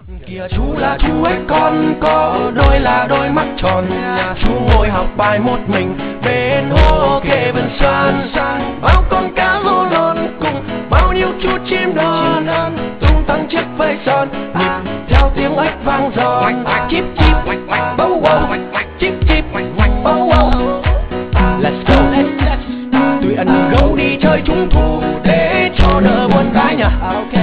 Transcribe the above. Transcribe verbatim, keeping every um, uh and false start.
Kìa chú là chú ấy con có đôi là đôi mắt tròn, chú ngồi học bài một mình bên hồ kề vườn xoan. Bao con cá rô lon cùng bao nhiêu chú chim non tung tăng chiếc vây son, nhịp theo tiếng ếch vang giòn. Chip chip bấu wow, chip chip bấu wow. Let's go, let's let's tụi ăn gấu đi chơi trung thu để cho đỡ buồn cái nhỉ.